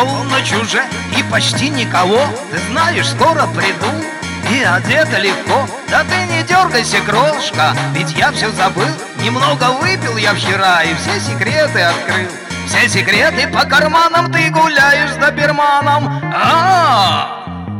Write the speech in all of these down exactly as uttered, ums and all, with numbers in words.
полночь уже и почти никого. Ты знаешь, скоро приду и одета легко. Да ты не дергайся, крошка, ведь я все забыл. Немного выпил я вчера и все секреты открыл. Все секреты по карманам, ты гуляешь с доберманом. А-а-а!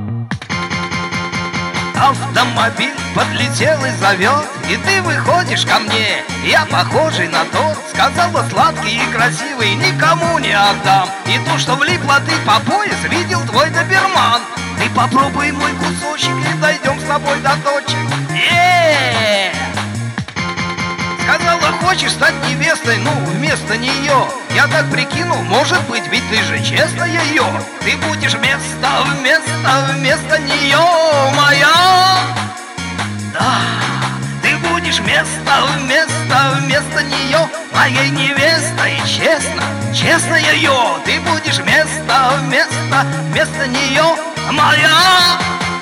Автомобиль подлетел и зовет, и ты выходишь ко мне. Я похожий на торт, сказала сладкий и красивый, никому не отдам. И то, что влипла ты по пояс, видел твой доберман. Ты попробуй мой кусочек и дойдем с тобой до точек. Е-е-е! Сказала, хочешь стать невестой, ну, вместо нее. Я так прикинул, может быть, ведь ты же честная ее. Ты будешь вместо, вместо, вместо нее моя. Да, ты будешь вместо, вместо, вместо нее моей невестой. Честно, честно ее. Ты будешь вместо, вместо, вместо нее моя.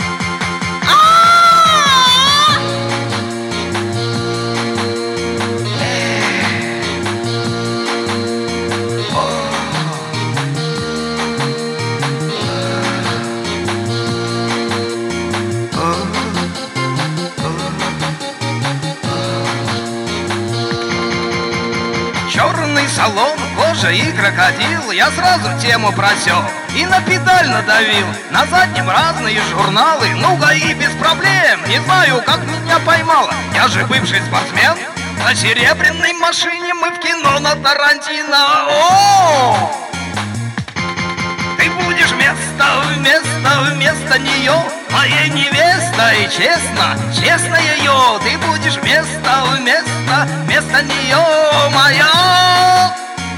Черный салон, кожа и крокодил. Я сразу тему просек и на педаль надавил. На заднем разные журналы, ну-ка и без проблем. Не знаю, как меня поймала, я же бывший спортсмен. На серебряной машине мы в кино на Тарантино. О! Ты будешь вместо, вместо, вместо нее моей невестой. Честно, честно ее. Ты будешь вместо, вместо, вместо нее моя.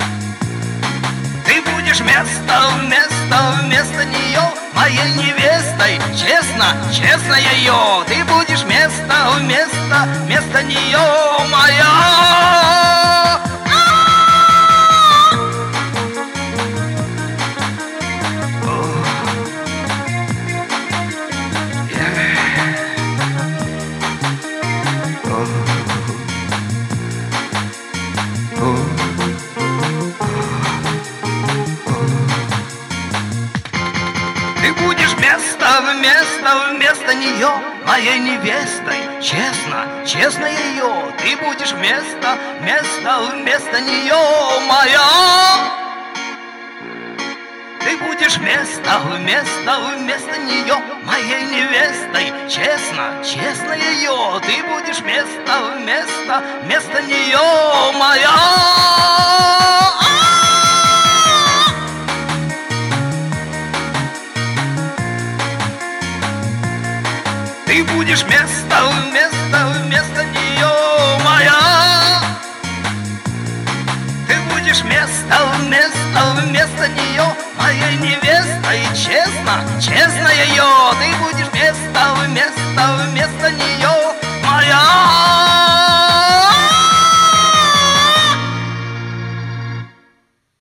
Ты будешь вместо, вместо, вместо нее моей невестой. Честно, честно ее. Ты будешь вместо, вместо, вместо нее моя. Ты будешь вместо, вместо, вместо нее моей невестой. Честно, честно ее. Ты будешь вместо, вместо, вместо нее моя. Ты будешь вместо, вместо, вместо нее моей невестой. Честно, честно ее. Ты будешь вместо, вместо, вместо нее моя. Ты будешь вместо, вместо, вместо нее моя. Ты будешь вместо, вместо, вместо нее моей невестой. Честно, честно ее. Ты